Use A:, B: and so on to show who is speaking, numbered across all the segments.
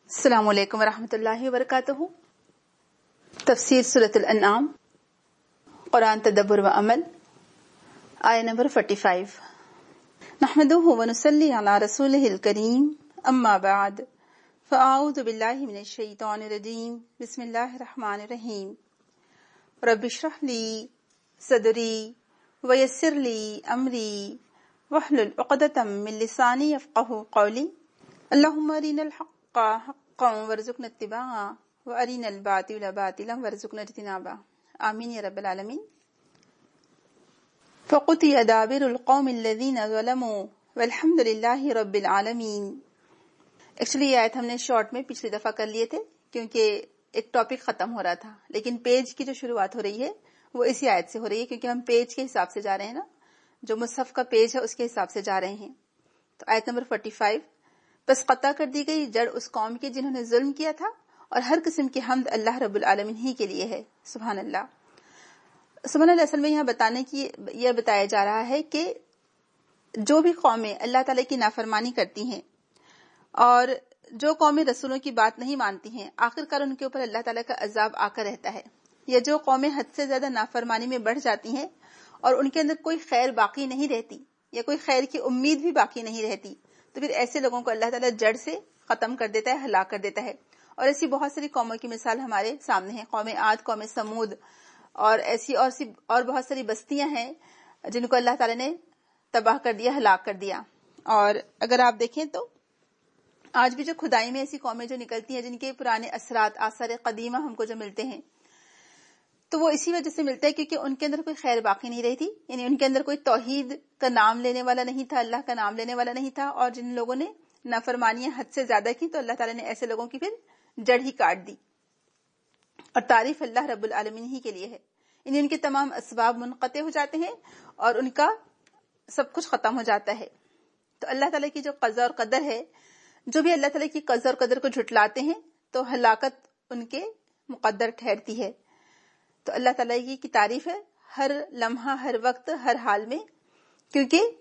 A: السلام علیکم ورحمۃ اللہ وبرکاتہ۔ تفسیر سورۃ الانعام، قرآن تدبر و عمل، آیہ نمبر 45۔ نحمدہ ونصلی علی رسولہ الکریم، اما بعد فاعوذ باللہ من الشیطان الرجیم، بسم اللہ الرحمن الرحیم۔ رب اشرح لی صدری ویسر لی امری واحلل عقدۃ من لسانی یفقہوا قولی، اللہم ارنا الحق حقا وارزقنا اتباعہ وارنا الباطل باطلا وارزقنا اجتنابہ، آمین یا رب العالمین۔ فقطع دابر القوم الذین ظلموا والحمد للہ رب العالمین۔ ایکچولی یہ آیت ہم نے شارٹ میں پچھلی دفعہ کر لیے تھے کیونکہ ایک ٹاپک ختم ہو رہا تھا، لیکن پیج کی جو شروعات ہو رہی ہے وہ اسی آیت سے ہو رہی ہے کیونکہ ہم پیج کے حساب سے جا رہے ہیں نا، جو مصحف کا پیج ہے اس کے حساب سے جا رہے ہیں۔ تو آیت نمبر 45، بس قطع کر دی گئی جڑ اس قوم کی جنہوں نے ظلم کیا تھا، اور ہر قسم کی حمد اللہ رب العالمین ہی کے لیے ہے۔ سبحان اللہ۔ سبحان اللہ، اصل میں یہاں بتانے کی یہ بتایا جا رہا ہے کہ جو بھی قومیں اللہ تعالیٰ کی نافرمانی کرتی ہیں اور جو قومیں رسولوں کی بات نہیں مانتی ہیں، آخر کار ان کے اوپر اللہ تعالیٰ کا عذاب آ کر رہتا ہے۔ یا جو قومیں حد سے زیادہ نافرمانی میں بڑھ جاتی ہیں اور ان کے اندر کوئی خیر باقی نہیں رہتی یا کوئی خیر کی امید بھی باقی نہیں رہتی، تو پھر ایسے لوگوں کو اللہ تعالیٰ جڑ سے ختم کر دیتا ہے، ہلاک کر دیتا ہے۔ اور ایسی بہت ساری قوموں کی مثال ہمارے سامنے ہے، قوم عاد، قوم سمود، اور ایسی اور بہت ساری بستیاں ہیں جن کو اللہ تعالیٰ نے تباہ کر دیا، ہلاک کر دیا۔ اور اگر آپ دیکھیں تو آج بھی جو کھدائی میں ایسی قومیں جو نکلتی ہیں جن کے پرانے اثرات، آثار قدیمہ ہم کو جو ملتے ہیں، تو وہ اسی وجہ سے ملتا ہے کیونکہ ان کے اندر کوئی خیر باقی نہیں رہی تھی، یعنی ان کے اندر کوئی توحید کا نام لینے والا نہیں تھا، اللہ کا نام لینے والا نہیں تھا، اور جن لوگوں نے نافرمانیاں حد سے زیادہ کی تو اللہ تعالیٰ نے ایسے لوگوں کی پھر جڑ ہی کاٹ دی۔ اور تعریف اللہ رب العالمین ہی کے لیے ہے، یعنی ان کے تمام اسباب منقطع ہو جاتے ہیں اور ان کا سب کچھ ختم ہو جاتا ہے۔ تو اللہ تعالیٰ کی جو قضا اور قدر ہے، جو بھی اللہ تعالیٰ کی قضا اور قدر کو جھٹلاتے ہیں تو ہلاکت ان کے مقدر ٹھہرتی ہے۔ تو اللہ تعالیٰ کی تعریف ہے ہر لمحہ، ہر وقت، ہر حال میں، کیونکہ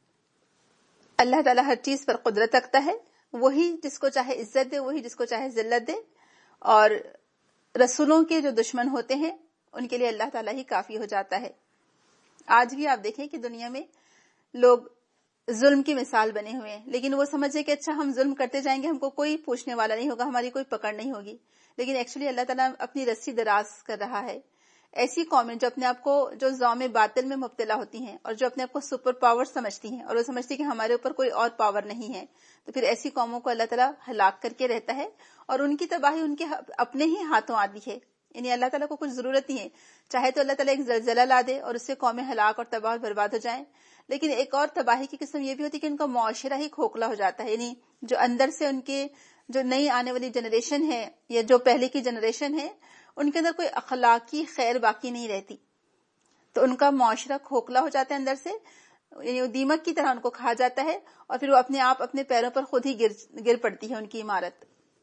A: اللہ تعالیٰ ہر چیز پر قدرت رکھتا ہے، وہی جس کو چاہے عزت دے، وہی جس کو چاہے ذلت دے، اور رسولوں کے جو دشمن ہوتے ہیں ان کے لیے اللہ تعالیٰ ہی کافی ہو جاتا ہے۔ آج بھی آپ دیکھیں کہ دنیا میں لوگ ظلم کی مثال بنے ہوئے ہیں، لیکن وہ سمجھے کہ اچھا ہم ظلم کرتے جائیں گے، ہم کو کوئی پوچھنے والا نہیں ہوگا، ہماری کوئی پکڑ نہیں ہوگی، لیکن ایکچولی اللہ تعالیٰ اپنی رسی دراز کر رہا ہے۔ ایسی قومیں جو اپنے آپ کو، جو زوم باطل میں مبتلا ہوتی ہیں اور جو اپنے آپ کو سپر پاور سمجھتی ہیں اور وہ سمجھتی کہ ہمارے اوپر کوئی اور پاور نہیں ہے، تو پھر ایسی قوموں کو اللہ تعالیٰ ہلاک کر کے رہتا ہے، اور ان کی تباہی ان کے اپنے ہی ہاتھوں آتی ہے۔ یعنی اللہ تعالیٰ کو کچھ ضرورت نہیں ہے، چاہے تو اللہ تعالیٰ ایک زلزلہ لا دے اور اس سے قومیں ہلاک اور تباہ اور برباد ہو جائیں، لیکن ایک اور تباہی کی قسم یہ بھی ہوتی ہے کہ ان کا معاشرہ ہی کھوکھلا ہو جاتا ہے، یعنی جو اندر سے ان کے جو نئی آنے والی جنریشن ہے یا جو پہلے کی جنریشن ہے، ان کے اندر کوئی اخلاقی خیر باقی نہیں رہتی، تو ان کا معاشرہ کھوکھلا ہو جاتا ہے اندر سے، یعنی وہ دیمک کی طرح ان کو کھا جاتا ہے، اور پھر وہ اپنے آپ اپنے پیروں پر خود ہی گر پڑتی ہے ان کی عمارت۔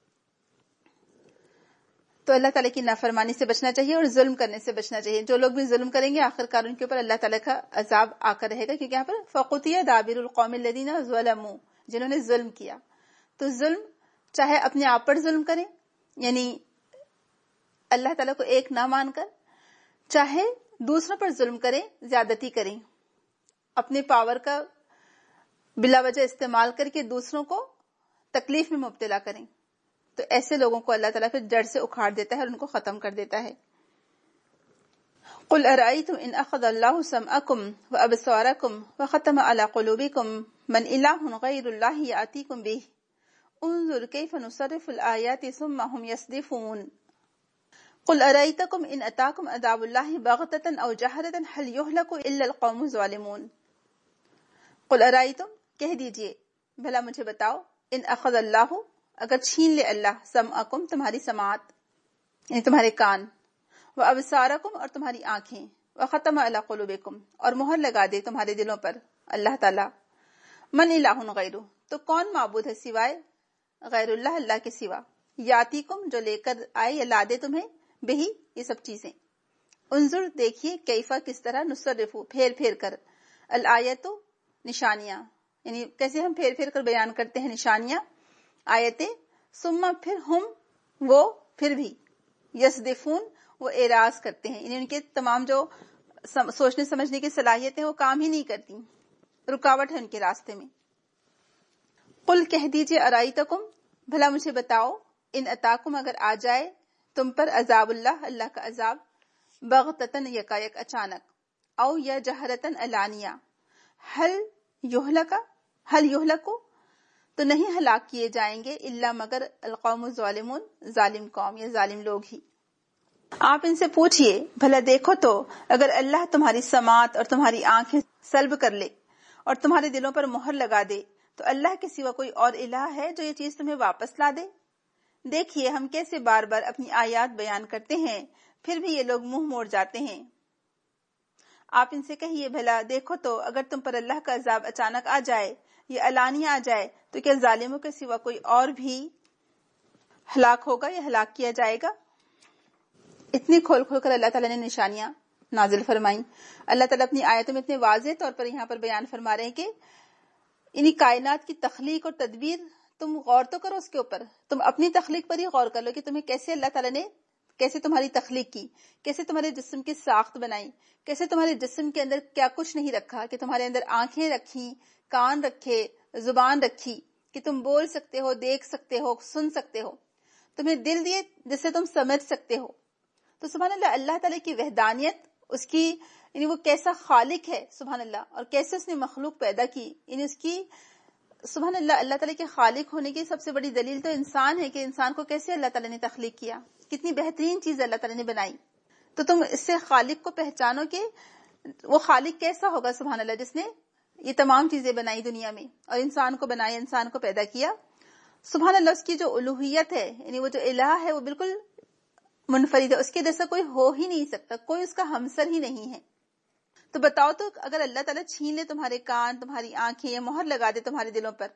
A: تو اللہ تعالیٰ کی نافرمانی سے بچنا چاہیے اور ظلم کرنے سے بچنا چاہیے۔ جو لوگ بھی ظلم کریں گے آخر کار ان کے اوپر اللہ تعالیٰ کا عذاب آ کر رہے گا، کیونکہ یہاں پر فقطع دابر القوم الذین ظلموا، جنہوں نے ظلم کیا۔ تو ظلم چاہے اپنے آپ پر ظلم کریں، یعنی اللہ تعالیٰ کو ایک نہ مان کر، چاہے دوسروں پر ظلم کریں، زیادتی کریں، اپنے پاور کا بلا وجہ استعمال کر کے دوسروں کو تکلیف میں مبتلا کریں، تو ایسے لوگوں کو اللہ تعالیٰ پھر جڑ سے اکھاڑ دیتا ہے اور ان کو ختم کر دیتا ہے۔ قل ارأيتم ان اخذ الله سمعكم وابصاركم وختم على قلوبكم من اله غير الله يأتيكم به انظر كيف نصرف الآيات ثم هم يصدفون قل ارأيتكم ان اتاكم عذاب الله بغتة او جهرة هل يهلك الا القوم الظالمون۔ قل ارأيتم، کہہ دیجئے، بھلا مجھے بتاؤ، ان اخذ اللہ، اگر چھین لے اللہ، سمعکم، تمہاری سماعت، یعنی تمہارے کان، وابصارکم، اور تمہاری آنکھیں، وختم علی قلوبکم، اور مہر لگا دے تمہارے دلوں پر اللہ تعالی، من الہ غیرہ، تو کون معبود ہے سوائے غیر اللہ، اللہ کے سوا، یاتیکم، جو لے کر آئے یا لا دے تمہیں، بہی، یہ سب چیزیں، انظر، دیکھیے، کیفا، کس طرح، نصرف، پھیر پھیر کر، الآیت، نشانیاں، یعنی کیسے ہم پھیر پھیر کر بیان کرتے ہیں نشانیاں، آیتیں، ثم پھر ہم وہ پھر بھی یصدفون وہ اعراض کرتے ہیں، یعنی ان کے تمام جو سوچنے سمجھنے کی صلاحیتیں وہ کام ہی نہیں کرتی، رکاوٹ ہے ان کے راستے میں۔ قل کہہ دیجئے ارائیتکم بھلا مجھے بتاؤ، ان اتاکم اگر آ جائے تم پر عذاب اللہ کا عذاب، بغتتن یکایک اچانک، او یا جہرتن علانیہ، حل یہلکو تو نہیں ہلاک کیے جائیں گے الا مگر القوم الظالمون ظالم قوم یا ظالم لوگ ہی۔ آپ ان سے پوچھئے بھلا دیکھو تو اگر اللہ تمہاری سماعت اور تمہاری آنکھیں سلب کر لے اور تمہارے دلوں پر مہر لگا دے تو اللہ کے سوا کوئی اور الہ ہے جو یہ چیز تمہیں واپس لا دے؟ دیکھیے ہم کیسے بار بار اپنی آیات بیان کرتے ہیں، پھر بھی یہ لوگ منہ موڑ جاتے ہیں۔ آپ ان سے کہیے بھلا دیکھو تو اگر تم پر اللہ کا عذاب اچانک آ جائے یا علانیہ آ جائے تو کیا ظالموں کے سوا کوئی اور بھی ہلاک ہوگا یا ہلاک کیا جائے گا؟ اتنی کھول کھول کر اللہ تعالیٰ نے نشانیاں نازل فرمائیں۔ اللہ تعالیٰ اپنی آیتوں میں اتنے واضح طور پر یہاں پر بیان فرما رہے ہیں کہ انہی کائنات کی تخلیق اور تدبیر تم غور تو کرو اس کے اوپر، تم اپنی تخلیق پر ہی غور کر لو کہ تمہیں کیسے اللہ تعالیٰ نے کیسے تمہاری تخلیق کی، کیسے تمہارے جسم کی ساخت بنائی، کیسے تمہارے جسم کے اندر کیا کچھ نہیں رکھا کہ تمہارے اندر آنکھیں رکھی، کان رکھے، زبان رکھی کہ تم بول سکتے ہو، دیکھ سکتے ہو، سن سکتے ہو، تمہیں دل دیے جس سے تم سمجھ سکتے ہو۔ تو سبحان اللہ، اللہ تعالیٰ کی وحدانیت، اس کی یعنی وہ کیسا خالق ہے سبحان اللہ، اور کیسے اس نے مخلوق پیدا کی، یعنی اس کی سبحان اللہ اللہ تعالیٰ کے خالق ہونے کی سب سے بڑی دلیل تو انسان ہے کہ انسان کو کیسے اللہ تعالیٰ نے تخلیق کیا، کتنی بہترین چیز اللہ تعالیٰ نے بنائی۔ تو تم اس سے خالق کو پہچانو کہ وہ خالق کیسا ہوگا سبحان اللہ، جس نے یہ تمام چیزیں بنائی دنیا میں اور انسان کو بنایا، انسان کو پیدا کیا۔ سبحان اللہ، اس کی جو الوہیت ہے، یعنی وہ جو الہ ہے وہ بالکل منفرد ہے، اس کے جیسا کوئی ہو ہی نہیں سکتا، کوئی اس کا ہمسر ہی نہیں ہے۔ تو بتاؤ تو اگر اللہ تعالیٰ چھین لے تمہارے کان، تمہاری آنکھیں، یا مہر لگا دے تمہارے دلوں پر،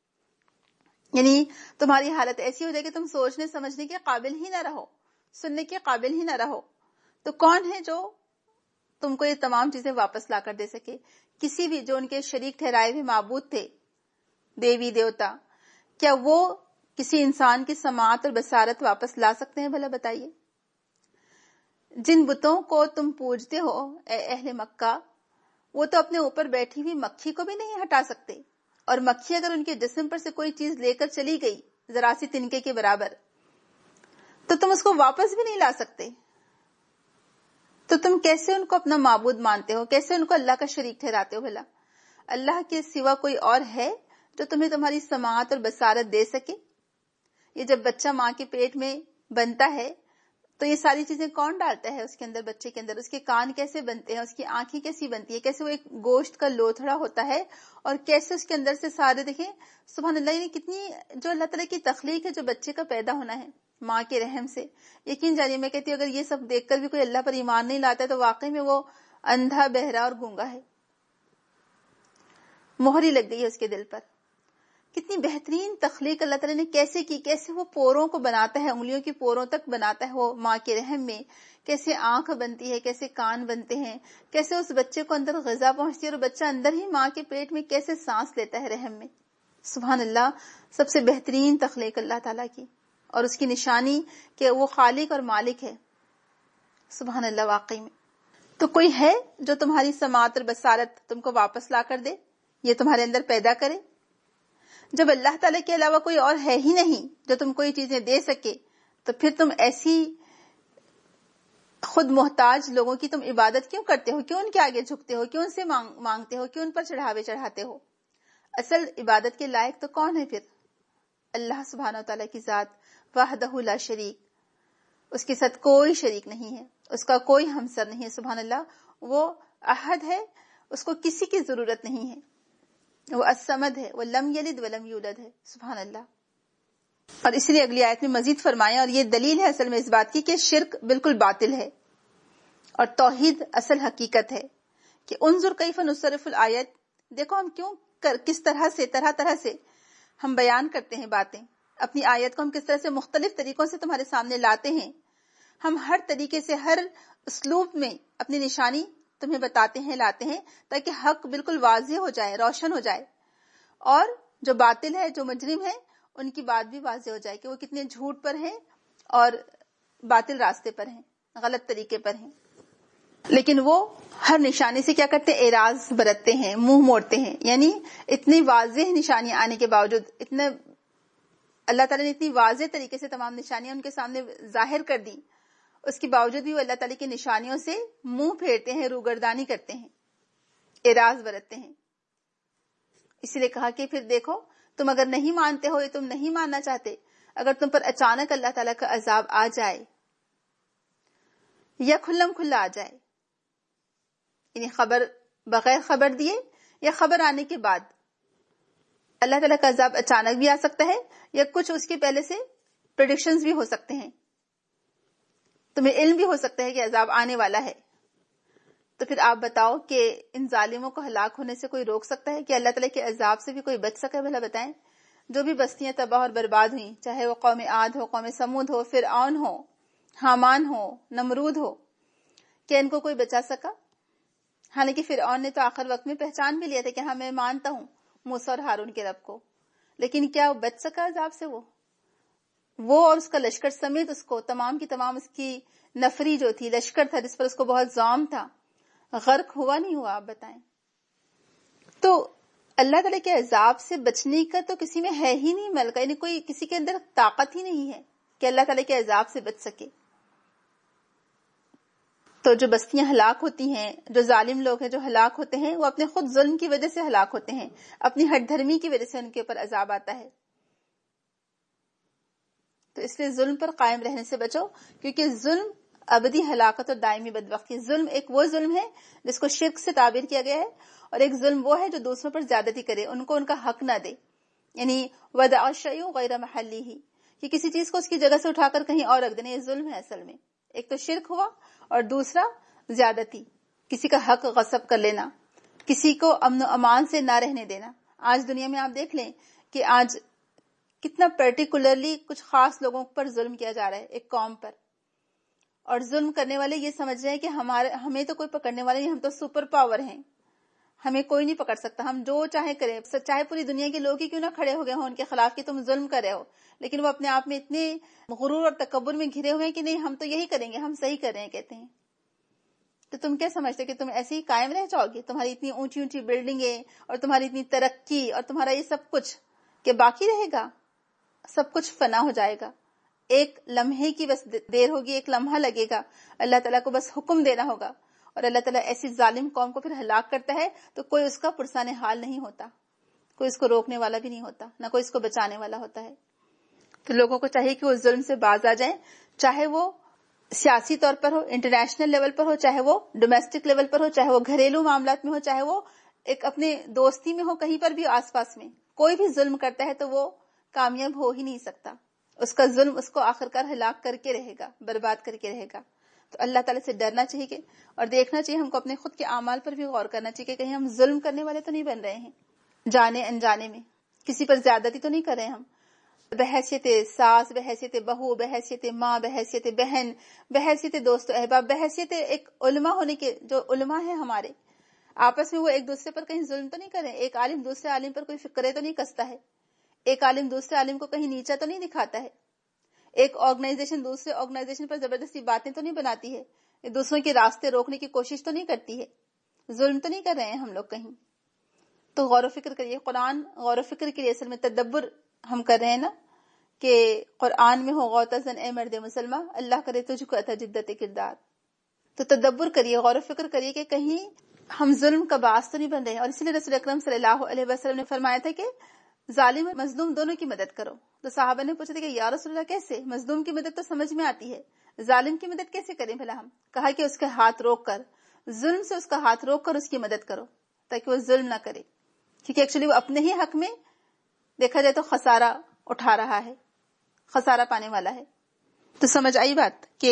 A: یعنی تمہاری حالت ایسی ہو جائے کہ تم سوچنے سمجھنے کے قابل ہی نہ رہو، سننے کے قابل ہی نہ رہو، تو کون ہے جو تم کو یہ تمام چیزیں واپس لا کر دے سکے؟ کسی بھی جو ان کے شریک ٹھہرائے ہوئے معبود تھے، دیوی دیوتا، کیا وہ کسی انسان کی سماعت اور بصارت واپس لا سکتے ہیں؟ بھلا بتائیے۔ جن بتوں کو تم پوجتے ہو اے اہل مکہ، وہ تو اپنے اوپر بیٹھی ہوئی مکھی کو بھی نہیں ہٹا سکتے، اور مکھی اگر ان کے جسم پر سے کوئی چیز لے کر چلی گئی ذرا سی تنکے کے برابر، تو تم اس کو واپس بھی نہیں لا سکتے۔ تو تم کیسے ان کو اپنا معبود مانتے ہو، کیسے ان کو اللہ کا شریک ٹھہراتے ہو؟ بھلا اللہ کے سوا کوئی اور ہے جو تمہیں تمہاری سماعت اور بصارت دے سکے؟ یہ جب بچہ ماں کے پیٹ میں بنتا ہے تو یہ ساری چیزیں کون ڈالتا ہے اس کے اندر، بچے کے اندر؟ اس کے کان کیسے بنتے ہیں، اس کی آنکھیں کیسی بنتی ہے، کیسے وہ ایک گوشت کا لوتھڑا ہوتا ہے، اور کیسے اس کے اندر سے سارے دیکھیں سبحان اللہ، یہ کتنی جو اللہ تعالیٰ کی تخلیق ہے، جو بچے کا پیدا ہونا ہے ماں کے رحم سے۔ یقین جانیے، میں کہتی ہوں اگر یہ سب دیکھ کر بھی کوئی اللہ پر ایمان نہیں لاتا ہے تو واقعی میں وہ اندھا، بہرا اور گونگا ہے، مہر ہی لگ گئی ہے اس کے دل پر۔ کتنی بہترین تخلیق اللہ تعالیٰ نے کیسے کی، کیسے وہ پوروں کو بناتا ہے، انگلیوں کی پوروں تک بناتا ہے وہ ماں کے رحم میں، کیسے آنکھ بنتی ہے، کیسے کان بنتے ہیں، کیسے اس بچے کو اندر غذا پہنچتی ہے، اور بچہ اندر ہی ماں کے پیٹ میں کیسے سانس لیتا ہے رحم میں۔ سبحان اللہ، سب سے بہترین تخلیق اللہ تعالیٰ کی، اور اس کی نشانی کہ وہ خالق اور مالک ہے۔ سبحان اللہ، واقعی میں تو کوئی ہے جو تمہاری سماعت اور بصارت تم کو واپس لا کر دے، یہ تمہارے اندر پیدا کرے؟ جب اللہ تعالیٰ کے علاوہ کوئی اور ہے ہی نہیں جو تم کو یہ چیزیں دے سکے، تو پھر تم ایسی خود محتاج لوگوں کی تم عبادت کیوں کرتے ہو؟ کیوں ان کے آگے جھکتے ہو؟ کیوں ان سے مانگتے ہو؟ کیوں ان پر چڑھاوے چڑھاتے ہو؟ اصل عبادت کے لائق تو کون ہے پھر؟ اللہ سبحانہ وتعالیٰ کی ذات، وحدہ لا شریک، اس کے ساتھ کوئی شریک نہیں ہے، اس کا کوئی ہمسر نہیں ہے۔ سبحان اللہ، وہ احد ہے، اس کو کسی کی ضرورت نہیں ہے، وہ الصمد ہے، وہ لم یلد ولم یولد ہے۔ سبحان اللہ۔ اور اس لیے اگلی آیت میں مزید فرمایا، اور یہ دلیل ہے اصل میں اس بات کی کہ شرک بالکل باطل ہے اور توحید اصل حقیقت ہے، کہ انظر کیف نصرف الآیات، دیکھو ہم کس طرح سے ہم بیان کرتے ہیں باتیں، اپنی آیت کو ہم کس طرح سے مختلف طریقوں سے تمہارے سامنے لاتے ہیں، ہم ہر طریقے سے، ہر اسلوب میں اپنی نشانی تمہیں بتاتے ہیں، لاتے ہیں، تاکہ حق بالکل واضح ہو جائے، روشن ہو جائے، اور جو باطل ہے، جو مجرم ہے، ان کی بات بھی واضح ہو جائے کہ وہ کتنے جھوٹ پر ہیں اور باطل راستے پر ہیں، غلط طریقے پر ہیں. لیکن وہ ہر نشانی سے کیا کرتے ہیں؟ اعراض برتتے ہیں، منہ موڑتے ہیں. یعنی اتنی واضح نشانیاں آنے کے باوجود، اتنے اللہ تعالیٰ نے اتنی واضح طریقے سے تمام نشانیاں ان کے سامنے ظاہر کر دی، اس کے باوجود بھی وہ اللہ تعالیٰ کی نشانیوں سے منہ پھیرتے ہیں، روگردانی کرتے ہیں، اعراض برتتے ہیں. اسی لیے کہا کہ پھر دیکھو تم اگر نہیں مانتے ہو یا تم نہیں ماننا چاہتے، اگر تم پر اچانک اللہ تعالیٰ کا عذاب آ جائے یا کھلم کھلا آ جائے، یعنی خبر بغیر خبر دیے یا خبر آنے کے بعد، اللہ تعالیٰ کا عذاب اچانک بھی آ سکتا ہے یا کچھ اس کے پہلے سے پریڈکشنز بھی ہو سکتے ہیں، تمہیں علم بھی ہو سکتا ہے کہ عذاب آنے والا ہے. تو پھر آپ بتاؤ کہ ان ظالموں کو ہلاک ہونے سے کوئی روک سکتا ہے؟ کہ اللہ تعالیٰ کے عذاب سے بھی کوئی بچ سکے؟ بھلا بتائیں. جو بھی بستیاں تباہ اور برباد ہوئیں، چاہے وہ قوم عاد ہو، قوم سمود ہو، فرعون ہو، حامان ہو، نمرود ہو، کیا ان کو کوئی بچا سکا؟ حالانکہ فرعون نے تو آخر وقت میں پہچان بھی لیا تھا کہ ہاں میں مانتا ہوں موسیٰ اور ہارون کے رب کو، لیکن کیا وہ بچ سکا عذاب سے؟ وہ اور اس کا لشکر سمیت اس کو تمام کی تمام اس کی نفری جو تھی، لشکر تھا جس پر اس کو بہت زوم تھا، غرق ہوا نہیں ہوا؟ آپ بتائیں. تو اللہ تعالیٰ کے عذاب سے بچنے کا تو کسی میں ہے ہی نہیں ملکہ، یعنی کوئی کسی کے اندر طاقت ہی نہیں ہے کہ اللہ تعالیٰ کے عذاب سے بچ سکے. تو جو بستیاں ہلاک ہوتی ہیں، جو ظالم لوگ ہیں جو ہلاک ہوتے ہیں، وہ اپنے خود ظلم کی وجہ سے ہلاک ہوتے ہیں، اپنی ہٹ دھرمی کی وجہ سے ان کے اوپر عذاب آتا ہے. تو اس لیے ظلم پر قائم رہنے سے بچو، کیونکہ ظلم ابدی ہلاکت اور دائمی بدبختی. ظلم ایک وہ ظلم ہے جس کو شرک سے تعبیر کیا گیا ہے، اور ایک ظلم وہ ہے جو دوسروں پر زیادتی کرے، ان کو ان کا حق نہ دے. یعنی وضع الشیء غیر محلہ، کہ کسی چیز کو اس کی جگہ سے اٹھا کر کہیں اور رکھ دینا، یہ ظلم ہے اصل میں. ایک تو شرک ہوا، اور دوسرا زیادتی، کسی کا حق غصب کر لینا، کسی کو امن و امان سے نہ رہنے دینا. آج دنیا میں آپ دیکھ لیں کہ آج کتنا پرٹیکولرلی کچھ خاص لوگوں پر ظلم کیا جا رہا ہے، ایک قوم پر. اور ظلم کرنے والے یہ سمجھ رہے ہیں کہ ہمیں تو کوئی پکڑنے والا نہیں، ہم تو سپر پاور ہیں، ہمیں کوئی نہیں پکڑ سکتا، ہم جو چاہے کریں، چاہے پوری دنیا کے لوگ ہی کیوں نہ کھڑے ہو گئے ہوں ان کے خلاف کہ تم ظلم کر رہے ہو، لیکن وہ اپنے آپ میں اتنے غرور اور تکبر میں گھرے ہوئے ہیں کہ نہیں ہم تو یہی کریں گے، ہم صحیح کر رہے ہیں کہتے ہیں. تو تم کیا سمجھتے کہ تم ایسے ہی قائم رہ جاؤ گے؟ تمہاری اتنی اونچی اونچی بلڈنگیں اور تمہاری اتنی ترقی اور تمہارا یہ سب کچھ کہ باقی رہے گا؟ سب کچھ فنا ہو جائے گا. ایک لمحے کی بس دیر ہوگی، ایک لمحہ لگے گا، اللہ تعالیٰ کو بس حکم دینا ہوگا، اور اللہ تعالیٰ ایسی ظالم قوم کو پھر ہلاک کرتا ہے تو کوئی اس کا پرسان حال نہیں ہوتا، کوئی اس کو روکنے والا بھی نہیں ہوتا، نہ کوئی اس کو بچانے والا ہوتا ہے. تو لوگوں کو چاہیے کہ وہ ظلم سے باز آ جائیں، چاہے وہ سیاسی طور پر ہو، انٹرنیشنل لیول پر ہو، چاہے وہ ڈومیسٹک لیول پر ہو، چاہے وہ گھریلو معاملات میں ہو، چاہے وہ ایک اپنے دوستی میں ہو، کہیں پر بھی آس پاس میں کوئی بھی ظلم کرتا ہے تو وہ کامیاب ہو ہی نہیں سکتا. اس کا ظلم اس کو آخرکار ہلاک کر کے رہے گا، برباد کر کے رہے گا. تو اللہ تعالیٰ سے ڈرنا چاہیے اور دیکھنا چاہیے، ہم کو اپنے خود کے اعمال پر بھی غور کرنا چاہیے کہ کہیں ہم ظلم کرنے والے تو نہیں بن رہے ہیں، جانے انجانے میں کسی پر زیادتی تو نہیں کر رہے ہم، بحیثیت ساس، بحیثیت بہو، بحیثیت ماں، بحیثیت بہن، بحیثیت دوست و احباب، بحیثیت ایک علماء ہونے کے، جو علماء ہیں ہمارے آپس میں وہ ایک دوسرے پر کہیں ظلم تو نہیں کر رہے. ایک عالم دوسرے عالم پر کوئی فکرے تو نہیں کستا ہے، ایک عالم دوسرے عالم کو کہیں نیچا تو نہیں دکھاتا ہے، ایک آرگنائزیشن دوسرے آرگنائزیشن پر زبردستی باتیں تو نہیں بناتی ہے، دوسروں کے راستے روکنے کی کوشش تو نہیں کرتی ہے، ظلم تو نہیں کر رہے ہیں ہم لوگ کہیں. تو غور و فکر کریے. قرآن غور و فکر کے لیے اصل میں تدبر ہم کر رہے ہیں نا، کہ قرآن میں ہو غوطہ اے مرد مسلمہ، اللہ کرے تجھ کو عطا جدت کردار. تو تدبر کریے، غور و فکر کریے کہ کہیں ہم ظلم کا باعث تو نہیں بن رہے ہیں. اور اسی لیے رسول اکرم صلی اللہ علیہ وسلم نے فرمایا تھا کہ ظالم اور مظلوم دونوں کی مدد کرو. تو صحابہ نے پوچھا تھا کہ یا رسول اللہ کیسے؟ مظلوم کی مدد تو سمجھ میں آتی ہے، ظالم کی مدد کیسے کریں بھلا ہم؟ کہا کہ اس کے ہاتھ روک کر، ظلم سے اس کا ہاتھ روک کر اس کی مدد کرو تاکہ وہ ظلم نہ کرے، کیونکہ ایکچولی وہ اپنے ہی حق میں دیکھا جائے تو خسارہ اٹھا رہا ہے، خسارہ پانے والا ہے. تو سمجھ آئی بات کہ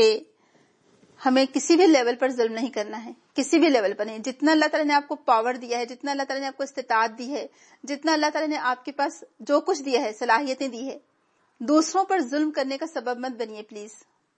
A: ہمیں کسی بھی لیول پر ظلم نہیں کرنا ہے، کسی بھی لیول پر نہیں. جتنا اللہ تعالیٰ نے آپ کو پاور دیا ہے، جتنا اللہ تعالیٰ نے آپ کو استطاعت دی ہے، جتنا اللہ تعالیٰ نے آپ کے پاس جو کچھ دیا ہے، صلاحیتیں دی ہے، دوسروں پر ظلم کرنے کا سبب مت بنیے پلیز.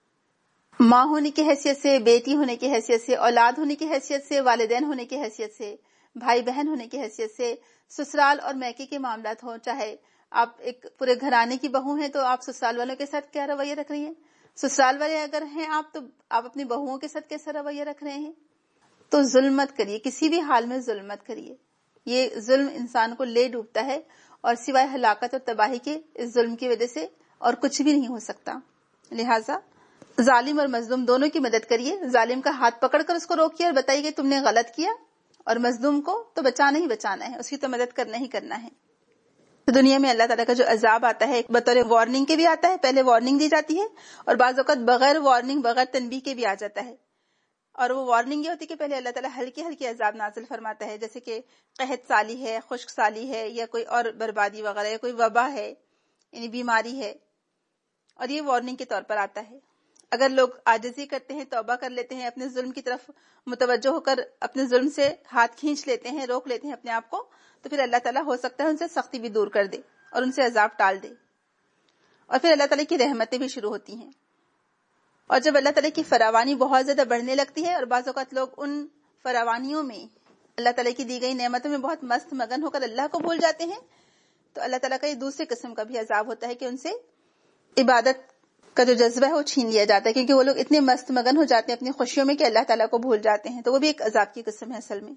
A: ماں ہونے کی حیثیت سے، بیٹی ہونے کی حیثیت سے، اولاد ہونے کی حیثیت سے، والدین ہونے کی حیثیت سے، بھائی بہن ہونے کی حیثیت سے، سسرال اور میکے کے معاملات ہوں، چاہے آپ ایک پورے گھرانے کی بہو ہیں تو آپ سسرال والوں کے ساتھ کیا رویہ رکھ رہی ہیں؟ سسرال والے اگر ہیں آپ تو آپ اپنی بہوؤں کے ساتھ کیسا رویہ رکھ رہے ہیں؟ تو ظلم مت کریے، کسی بھی حال میں ظلم مت کریے. یہ ظلم انسان کو لے ڈوبتا ہے اور سوائے ہلاکت اور تباہی کے اس ظلم کی وجہ سے اور کچھ بھی نہیں ہو سکتا. لہٰذا ظالم اور مظلوم دونوں کی مدد کریے. ظالم کا ہاتھ پکڑ کر اس کو روکیے اور بتائیے کہ تم نے غلط کیا، اور مظلوم کو تو بچانا ہی بچانا ہے، اس کی تو مدد کرنا ہی کرنا ہے. تو دنیا میں اللہ تعالیٰ کا جو عذاب آتا ہے بطور وارننگ کے بھی آتا ہے، پہلے وارننگ دی جاتی ہے، اور بعض اوقات بغیر وارننگ بغیر تنبیہ کے بھی آ جاتا ہے. اور وہ وارننگ یہ ہوتی ہے کہ پہلے اللہ تعالیٰ ہلکی ہلکی عذاب نازل فرماتا ہے، جیسے کہ قحط سالی ہے، خشک سالی ہے، یا کوئی اور بربادی وغیرہ، یا کوئی وبا ہے، یعنی بیماری ہے، اور یہ وارننگ کے طور پر آتا ہے. اگر لوگ عاجزی کرتے ہیں، توبہ کر لیتے ہیں، اپنے ظلم کی طرف متوجہ ہو کر اپنے ظلم سے ہاتھ کھینچ لیتے ہیں، روک لیتے ہیں اپنے آپ کو، تو پھر اللہ تعالیٰ ہو سکتا ہے ان سے سختی بھی دور کر دے اور ان سے عذاب ٹال دے. اور پھر اللہ تعالیٰ کی رحمتیں بھی شروع ہوتی ہیں. اور جب اللہ تعالیٰ کی فراوانی بہت زیادہ بڑھنے لگتی ہے، اور بعض اوقات لوگ ان فراوانیوں میں اللہ تعالیٰ کی دی گئی نعمتوں میں بہت مست مگن ہو کر اللہ کو بھول جاتے ہیں، تو اللہ تعالیٰ کا یہ دوسرے قسم کا بھی عذاب ہوتا ہے کہ ان سے عبادت کا جو جذبہ ہے وہ چھین لیا جاتا ہے، کیونکہ وہ لوگ اتنے مست مگن ہو جاتے ہیں اپنی خوشیوں میں کہ اللہ تعالیٰ کو بھول جاتے ہیں. تو وہ بھی ایک عذاب کی قسم ہے اصل میں.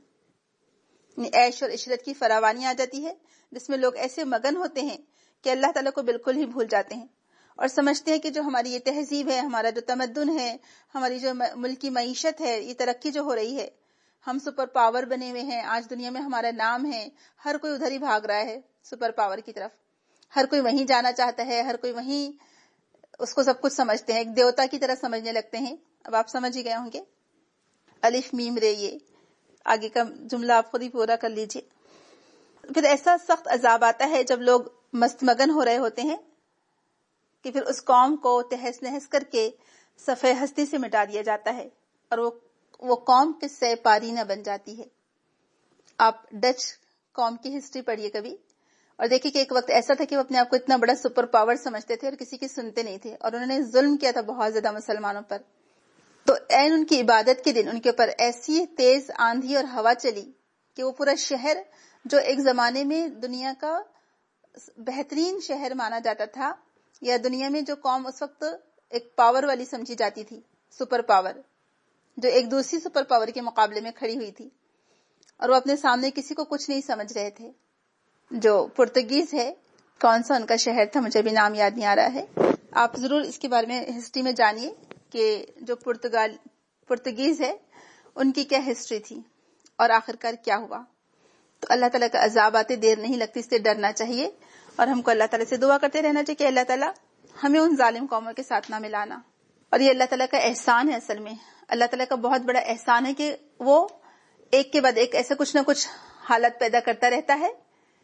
A: عیش اور عشرت کی فراوانی آ جاتی ہے جس میں لوگ ایسے مگن ہوتے ہیں کہ اللہ تعالیٰ کو بالکل ہی بھول جاتے ہیں، اور سمجھتے ہیں کہ جو ہماری یہ تہذیب ہے، ہمارا جو تمدن ہے، ہماری جو ملکی معیشت ہے، یہ ترقی جو ہو رہی ہے، ہم سپر پاور بنے ہوئے ہیں، آج دنیا میں ہمارا نام ہے، ہر کوئی ادھر ہی بھاگ رہا ہے سپر پاور کی طرف، ہر کوئی وہیں جانا چاہتا ہے، ہر کوئی وہیں اس کو سب کچھ سمجھتے ہیں، ایک دیوتا کی طرح سمجھنے لگتے ہیں. اب آپ سمجھ ہی گئے ہوں گے، الف میم رے، یہ آگے کا جملہ آپ خود ہی پورا کر لیجئے. پھر ایسا سخت عذاب آتا ہے جب لوگ مست مگن ہو رہے ہوتے ہیں کہ پھر اس قوم کو تہس نہس کر کے صفحہ ہستی سے مٹا دیا جاتا ہے، اور وہ قوم قصہ پارینہ بن جاتی ہے. آپ ڈچ قوم کی ہسٹری پڑھیے کبھی، اور دیکھیے کہ ایک وقت ایسا تھا کہ وہ اپنے آپ کو اتنا بڑا سپر پاور سمجھتے تھے اور کسی کی سنتے نہیں تھے، اور انہوں نے ظلم کیا تھا بہت زیادہ مسلمانوں پر. تو عین ان کی عبادت کے دن ان کے اوپر ایسی تیز آندھی اور ہوا چلی کہ وہ پورا شہر، جو ایک زمانے میں دنیا کا بہترین شہر مانا جاتا تھا، یا دنیا میں جو قوم اس وقت ایک پاور والی سمجھی جاتی تھی، سپر پاور، جو ایک دوسری سپر پاور کے مقابلے میں کھڑی ہوئی تھی، اور وہ اپنے سامنے کسی کو کچھ نہیں سمجھ رہے تھے. جو پرتگیز ہے، کون سا ان کا شہر تھا مجھے بھی نام یاد نہیں آ رہا ہے، آپ ضرور اس کے بارے میں ہسٹری میں جانیے کہ جو پرتگیز ہے ان کی کیا ہسٹری تھی اور آخرکار کیا ہوا. تو اللہ تعالیٰ کا عذاب آتے دیر نہیں لگتی، اس سے ڈرنا چاہیے، اور ہم کو اللہ تعالیٰ سے دعا کرتے رہنا چاہیے کہ اللہ تعالیٰ ہمیں ان ظالم قوموں کے ساتھ نہ ملانا. اور یہ اللہ تعالیٰ کا احسان ہے، اصل میں اللہ تعالیٰ کا بہت بڑا احسان ہے کہ وہ ایک کے بعد ایک ایسا کچھ نہ کچھ حالت پیدا کرتا رہتا ہے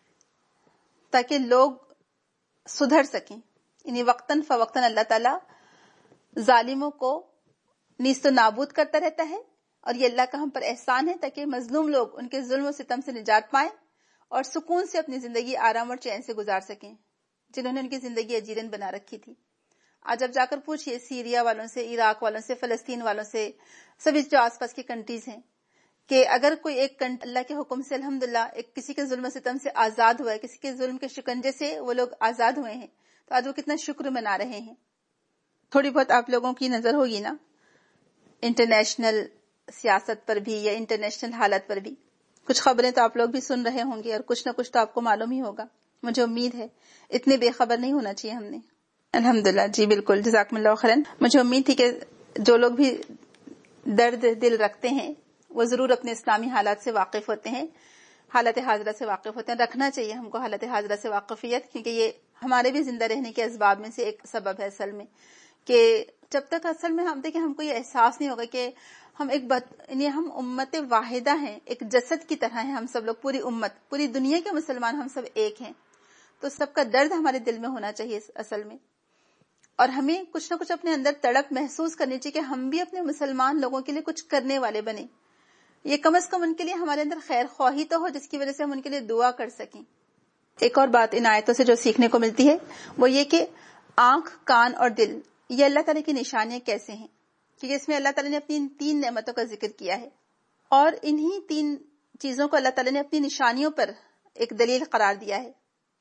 A: تاکہ لوگ سدھر سکیں. یعنی وقتاً فوقتاً اللہ تعالیٰ ظالموں کو نیست و نابود کرتا رہتا ہے، اور یہ اللہ کا ہم پر احسان ہے تاکہ مظلوم لوگ ان کے ظلم و ستم سے نجات پائیں اور سکون سے اپنی زندگی آرام اور چین سے گزار سکیں، جنہوں نے ان کی زندگی اجیرن بنا رکھی تھی. آج اب جا کر پوچھئے سیریا والوں سے، عراق والوں سے، فلسطین والوں سے، سبھی جو آس پاس کی کنٹریز ہیں، کہ اگر کوئی ایک اللہ کے حکم سے الحمدللہ ایک کسی کے ظلم و ستم سے آزاد ہوا ہے، کسی کے ظلم کے شکنجے سے وہ لوگ آزاد ہوئے ہیں، تو آج وہ کتنا شکر منا رہے ہیں. تھوڑی بہت آپ لوگوں کی نظر ہوگی نا انٹرنیشنل سیاست پر بھی یا انٹرنیشنل حالت پر بھی، کچھ خبریں تو آپ لوگ بھی سن رہے ہوں گے، اور کچھ نہ کچھ تو آپ کو معلوم ہی ہوگا. مجھے امید ہے اتنے بے خبر نہیں ہونا چاہیے ہم نے. الحمدللہ، جی بالکل، جزاکم اللہ خیرن. مجھے امید تھی کہ جو لوگ بھی درد دل رکھتے ہیں وہ ضرور اپنے اسلامی حالات سے واقف ہوتے ہیں، حالت حاضرہ سے واقف ہوتے ہیں. رکھنا چاہیے ہم کو حالت حاضرہ سے واقفیت، کیونکہ یہ ہمارے بھی زندہ رہنے کے اسباب میں سے ایک سبب ہے اصل میں. کہ جب تک اصل میں ہم دیکھیں، ہم کو یہ احساس نہیں ہوگا کہ ہم یعنی ہم امت واحدہ ہیں، ایک جسد کی طرح ہیں ہم سب لوگ، پوری امت، پوری دنیا کے مسلمان ہم سب ایک ہیں. تو سب کا درد ہمارے دل میں ہونا چاہیے اصل میں، اور ہمیں کچھ نہ کچھ اپنے اندر تڑپ محسوس کرنی چاہیے کہ ہم بھی اپنے مسلمان لوگوں کے لیے کچھ کرنے والے بنے. یہ کم از کم ان کے لیے ہمارے اندر خیر خواہی تو ہو جس کی وجہ سے ہم ان کے لیے دعا کر سکیں. ایک اور بات ان آیتوں سے جو سیکھنے کو ملتی ہے وہ یہ کہ آنکھ، کان اور دل، یہ اللہ تعالیٰ کی نشانیاں کیسے ہیں، کیونکہ اس میں اللہ تعالیٰ نے اپنی 3 نعمتوں کا ذکر کیا ہے، اور انہی 3 چیزوں کو اللہ تعالیٰ نے اپنی نشانیوں پر ایک دلیل قرار دیا ہے.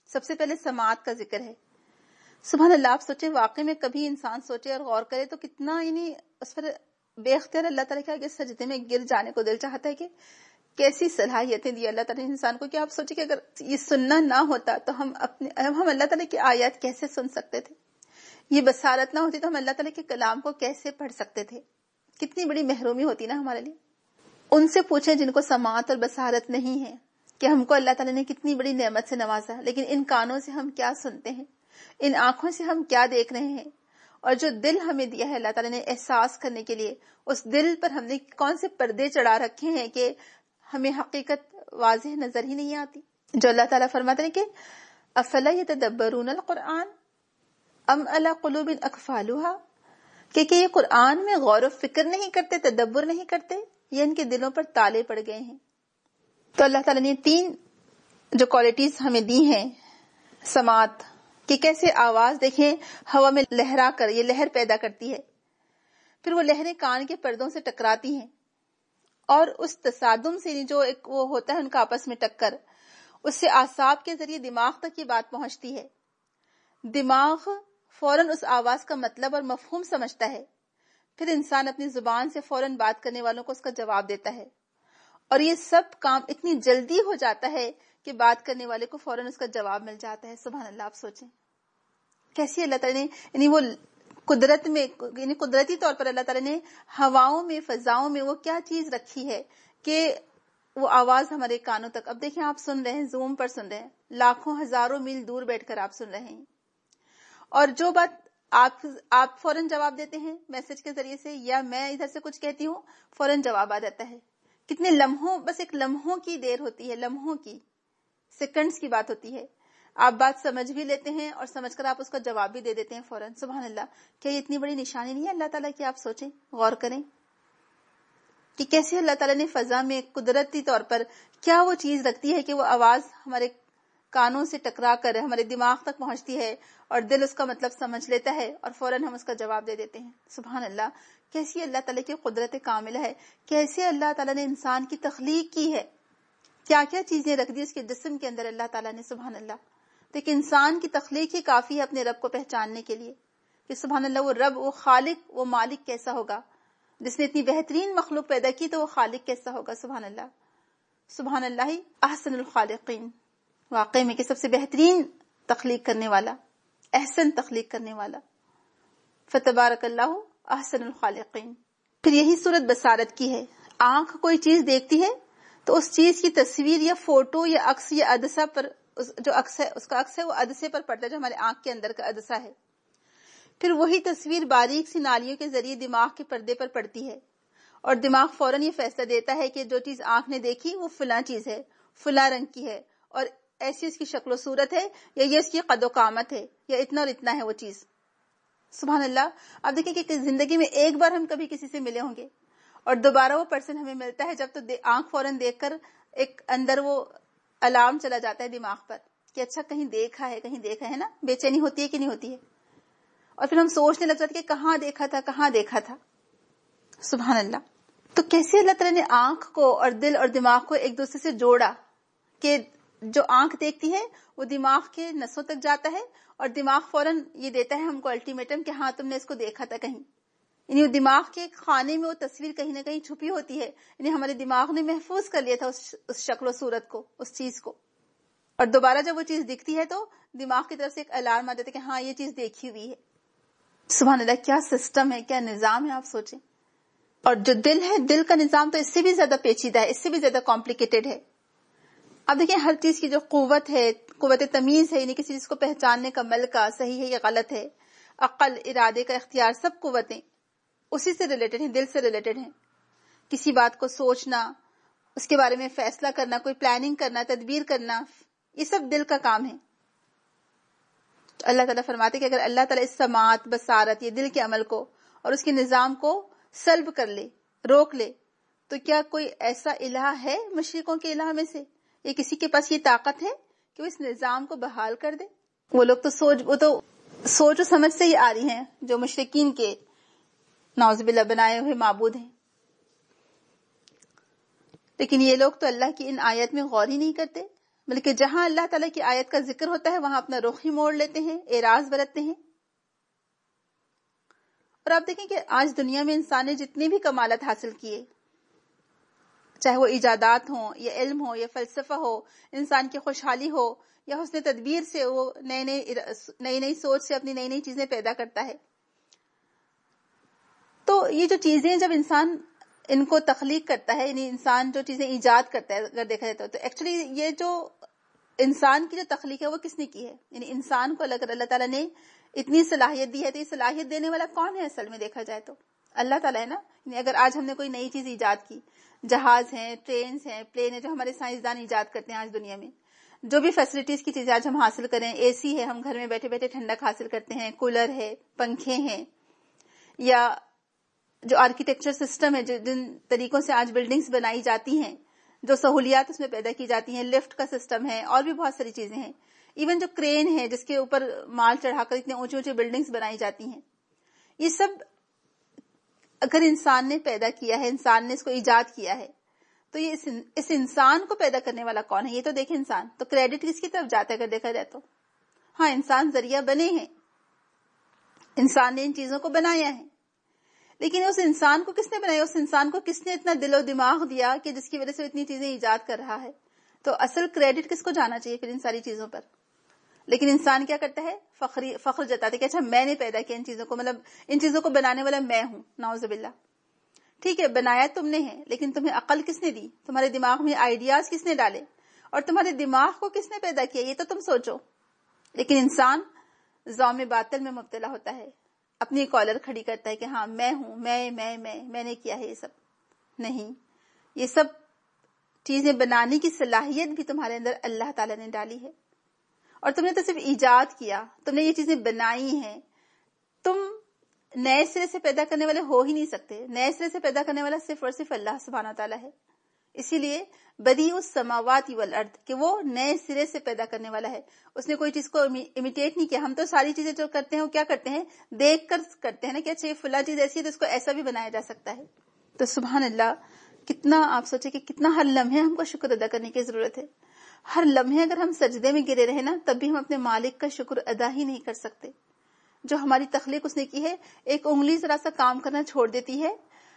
A: سب سے پہلے سماعت کا ذکر ہے. سبحان اللہ. آپ سوچے واقعی میں کبھی انسان سوچے اور غور کرے تو کتنا اس پر بے اختیار اللہ تعالیٰ کے آگے سجدے میں گر جانے کو دل چاہتا ہے کہ کیسی صلاحیتیں دی اللہ تعالیٰ نے انسان کو. کہ آپ سوچے کہ اگر یہ سننا نہ ہوتا تو ہم اللہ تعالیٰ کی آیات کیسے سن سکتے تھے؟ یہ بصارت نہ ہوتی تو ہم اللہ تعالیٰ کے کلام کو کیسے پڑھ سکتے تھے؟ کتنی بڑی محرومی ہوتی نا ہمارے لیے. ان سے پوچھیں جن کو سماعت اور بصارت نہیں ہے کہ ہم کو اللہ تعالیٰ نے کتنی بڑی نعمت سے نوازا, لیکن ان کانوں سے ہم کیا سنتے ہیں, ان آنکھوں سے ہم کیا دیکھ رہے ہیں, اور جو دل ہمیں دیا ہے اللہ تعالیٰ نے احساس کرنے کے لیے, اس دل پر ہم نے کون سے پردے چڑھا رکھے ہیں کہ ہمیں حقیقت واضح نظر ہی نہیں آتی. جو اللہ تعالیٰ فرماتے ہیں کہ افلا یتدبرون القرآن ام علی قلوب اقفالها, کہ یہ قرآن میں غور و فکر نہیں کرتے, تدبر نہیں کرتے, یہ ان کے دلوں پر تالے پڑ گئے ہیں. تو اللہ تعالیٰ نے 3 جو کوالٹیز ہمیں دی ہیں سماعت کہ کیسے آواز دیکھیں ہوا میں لہرا کر یہ لہر پیدا کرتی ہے, پھر وہ لہریں کان کے پردوں سے ٹکراتی ہیں, اور اس تصادم سے جو ایک وہ ہوتا ہے ان کا آپس میں ٹکر, اس سے اعصاب کے ذریعے دماغ تک یہ بات پہنچتی ہے. دماغ فوراً اس آواز کا مطلب اور مفہوم سمجھتا ہے, پھر انسان اپنی زبان سے فوراً بات کرنے والوں کو اس کا جواب دیتا ہے, اور یہ سب کام اتنی جلدی ہو جاتا ہے کہ بات کرنے والے کو فوراً اس کا جواب مل جاتا ہے. سبحان اللہ. آپ سوچیں کیسی اللہ تعالیٰ نے وہ قدرت میں قدرتی طور پر اللہ تعالیٰ نے ہواؤں میں فضاؤں میں وہ کیا چیز رکھی ہے کہ وہ آواز ہمارے کانوں تک. اب دیکھیں آپ سن رہے ہیں, زوم پر سن رہے ہیں, لاکھوں ہزاروں میل دور بیٹھ کر آپ سن رہے ہیں, اور جو بات آپ فوراً جواب دیتے ہیں میسج کے ذریعے سے, یا میں ادھر سے کچھ کہتی ہوں فوراً جواب آ جاتا ہے. کتنے لمحوں, بس ایک لمحوں کی دیر ہوتی ہے, لمحوں کی, سیکنڈز کی بات ہوتی ہے. آپ بات سمجھ بھی لیتے ہیں اور سمجھ کر آپ اس کا جواب بھی دے دیتے ہیں فوراً. سبحان اللہ. کیا یہ اتنی بڑی نشانی نہیں ہے اللہ تعالیٰ کی؟ آپ سوچیں, غور کریں کہ کیسے اللہ تعالیٰ نے فضا میں قدرتی طور پر کیا وہ چیز رکھتی ہے کہ وہ آواز ہمارے کانوں سے ٹکرا کر ہمارے دماغ تک پہنچتی ہے, اور دل اس کا مطلب سمجھ لیتا ہے, اور فوراً ہم اس کا جواب دے دیتے ہیں. سبحان اللہ. کیسی اللہ تعالیٰ کی قدرت کاملہ ہے, کیسے اللہ تعالیٰ نے انسان کی تخلیق کی ہے, کیا کیا چیزیں رکھ دی اس کے جسم کے اندر اللہ تعالیٰ نے. سبحان اللہ. تو ایک انسان کی تخلیق ہی کافی ہے اپنے رب کو پہچاننے کے لیے کہ سبحان اللہ وہ رب, وہ خالق, وہ مالک کیسا ہوگا. جس نے اتنی بہترین مخلوق پیدا کی تو وہ خالق کیسا ہوگا. سبحان اللہ. سبحان اللہ احسن الخالقین. واقعی میں کہ سب سے بہترین تخلیق کرنے والا, احسن تخلیق کرنے والا. فتبارک اللہ احسن الخالقین. پھر یہی صورت بصارت کی ہے. آنکھ کوئی چیز دیکھتی ہے تو اس چیز کی تصویر یا فوٹو یا عکس یا عدسہ پر, جو عکس ہے اس کا عکس ہے وہ عدسے پر پڑتا ہے, جو ہمارے آنکھ کے اندر کا عدسہ ہے. پھر وہی تصویر باریک سی نالیوں کے ذریعے دماغ کے پردے پر پڑتی ہے, اور دماغ فوراً یہ فیصلہ دیتا ہے کہ جو چیز آنکھ نے دیکھی وہ فلاں چیز ہے, فلاں رنگ کی ہے, اور ایسی اس کی شکل و صورت ہے, یا یہ اس کی قد و قامت ہے, یا اتنا اور اتنا ہے وہ چیز. سبحان اللہ. اب دیکھیں کہ زندگی میں ایک بار ہم کبھی کسی سے ملے ہوں گے, اور دوبارہ وہ پرسن ہمیں ملتا ہے جب تو آنکھ فوراً دیکھ کر ایک اندر وہ الارم چلا جاتا ہے دماغ پر کہ اچھا کہیں دیکھا ہے نا, بے چینی ہوتی ہے کہ نہیں ہوتی ہے, اور پھر ہم سوچنے لگ جاتے کہ کہاں دیکھا تھا. سبحان اللہ. تو کیسے اللہ تعالیٰ نے آنکھ کو اور دل اور دماغ کو ایک دوسرے سے جوڑا کہ جو آنکھ دیکھتی ہے وہ دماغ کے نسوں تک جاتا ہے, اور دماغ فوراً یہ دیتا ہے ہم کو الٹیمیٹم کہ ہاں تم نے اس کو دیکھا تھا کہیں. یعنی دماغ کے خانے میں وہ تصویر کہیں نہ کہیں چھپی ہوتی ہے, یعنی ہمارے دماغ نے محفوظ کر لیا تھا اس شکل و صورت کو, اس چیز کو, اور دوبارہ جب وہ چیز دکھتی ہے تو دماغ کی طرف سے ایک الارم آ جاتا ہے کہ ہاں یہ چیز دیکھی ہوئی ہے. سبحان اللہ. کیا سسٹم ہے, کیا نظام ہے, آپ سوچیں. اور جو دل ہے, دل کا نظام تو اس سے بھی زیادہ پیچیدہ ہے, اس سے بھی زیادہ کمپلیکیٹڈ ہے. اب دیکھیں ہر چیز کی جو قوت ہے, قوت تمیز ہے, یعنی کسی چیز کو پہچاننے کا ملکہ, صحیح ہے یا غلط ہے, عقل, ارادے کا اختیار, سب قوتیں اسی سے ریلیٹڈ ہیں, دل سے ریلیٹڈ ہیں. کسی بات کو سوچنا, اس کے بارے میں فیصلہ کرنا, کوئی پلاننگ کرنا, تدبیر کرنا, یہ سب دل کا کام ہے. تو اللہ تعالیٰ فرماتے کہ اگر اللہ تعالیٰ اس سماعت, بصارت, یہ دل کے عمل کو اور اس کے نظام کو سلب کر لے, روک لے, تو کیا کوئی ایسا الہ ہے مشرکوں کے الہ میں سے, یا کسی کے پاس یہ طاقت ہے کہ وہ اس نظام کو بحال کر دے؟ وہ لوگ تو سوچ و سمجھ سے ہی آ رہی ہیں جو مشرکین کے نعوذ باللہ بنائے ہوئے معبود ہیں. لیکن یہ لوگ تو اللہ کی ان آیت میں غور ہی نہیں کرتے. بلکہ جہاں اللہ تعالیٰ کی آیت کا ذکر ہوتا ہے وہاں اپنا رخ ہی موڑ لیتے ہیں، اعراض برتتے ہیں. اور آپ دیکھیں کہ آج دنیا میں انسان نے جتنے بھی کمالات حاصل کیے، چاہے وہ ایجادات ہوں یا علم ہو یا فلسفہ ہو، انسان کی خوشحالی ہو یا حسن تدبیر سے وہ نئی سوچ سے اپنی نئی چیزیں پیدا کرتا ہے. تو یہ جو چیزیں جب انسان ان کو تخلیق کرتا ہے، یعنی انسان جو چیزیں ایجاد کرتا ہے اگر دیکھا جائے تو ایکچولی یہ جو انسان کی جو تخلیق ہے وہ کس نے کی ہے؟ یعنی انسان کو اللہ تعالیٰ نے اتنی صلاحیت دی ہے، تو یہ صلاحیت دینے والا کون ہے اصل میں دیکھا جائے تو؟ اللہ تعالیٰ ہے نا. یعنی اگر آج ہم نے کوئی نئی چیز ایجاد کی، جہاز ہیں، ٹرینز ہیں، پلین ہیں، جو ہمارے سائنسدان ایجاد کرتے ہیں آج دنیا میں، جو بھی فیسلٹیز کی چیزیں آج ہم حاصل کریں، اے سی ہے، ہم گھر میں بیٹھے بیٹھے ٹھنڈک حاصل کرتے ہیں، کولر ہے، پنکھے ہیں، یا جو آرکیٹیکچر سسٹم ہے، جن طریقوں سے آج بلڈنگز بنائی جاتی ہیں، جو سہولیات اس میں پیدا کی جاتی ہیں، لفٹ کا سسٹم ہے، اور بھی بہت ساری چیزیں ہیں. ایون جو کرین ہے جس کے اوپر مال چڑھا کر اتنے اونچے اونچے بلڈنگز بنائی جاتی ہیں، یہ سب اگر انسان نے پیدا کیا ہے، انسان نے اس کو ایجاد کیا ہے، تو یہ اس انسان کو پیدا کرنے والا کون ہے؟ یہ تو دیکھیں انسان. تو کریڈٹ کس کی طرف جاتا ہے اگر دیکھا جائے تو؟ ہاں، انسان ذریعہ بنے ہیں، انسان نے ان چیزوں کو بنایا ہے، لیکن اس انسان کو کس نے بنایا؟ اس انسان کو کس نے اتنا دل و دماغ دیا کہ جس کی وجہ سے اتنی چیزیں ایجاد کر رہا ہے؟ تو اصل کریڈٹ کس کو جانا چاہیے پھر ان ساری چیزوں پر؟ لیکن انسان کیا کرتا ہے؟ فخر جتاتا ہے کہ اچھا میں نے پیدا کیا ان چیزوں کو، مطلب ان چیزوں کو بنانے والا میں ہوں. نعوذ باللہ. ٹھیک ہے، بنایا تم نے ہے، لیکن تمہیں عقل کس نے دی؟ تمہارے دماغ میں آئیڈیاز کس نے ڈالے؟ اور تمہارے دماغ کو کس نے پیدا کیا؟ یہ تو تم سوچو. لیکن انسان زوم باطل میں مبتلا ہوتا ہے، اپنی کالر کھڑی کرتا ہے کہ ہاں میں ہوں، میں نے کیا ہے. یہ سب نہیں، یہ سب چیزیں بنانے کی صلاحیت بھی تمہارے اندر اللہ تعالیٰ نے ڈالی ہے، اور تم نے تو صرف ایجاد کیا، تم نے یہ چیزیں بنائی ہیں. تم نئے سرے سے پیدا کرنے والے ہو ہی نہیں سکتے. نئے سرے سے پیدا کرنے والا صرف اور صرف اللہ سبحانہ تعالیٰ ہے. اسی لیے بدیع السماوات والارض کہ وہ نئے سرے سے پیدا کرنے والا ہے. اس نے کوئی چیز کو امیٹیٹ نہیں کیا. ہم تو ساری چیزیں جو کرتے ہیں وہ کیا کرتے ہیں؟ دیکھ کر کرتے ہیں نا کہ اچھا یہ فلاں چیز ایسی ہے تو اس کو ایسا بھی بنایا جا سکتا ہے. تو سبحان اللہ، کتنا آپ سوچے کہ کتنا ہر لمحے ہم کو شکر ادا کرنے کی ضرورت ہے. ہر لمحے اگر ہم سجدے میں گرے رہے نا تب بھی ہم اپنے مالک کا شکر ادا ہی نہیں کر سکتے. جو ہماری تخلیق اس نے کی ہے، ایک انگلی ذرا سا کام کرنا چھوڑ دیتی ہے،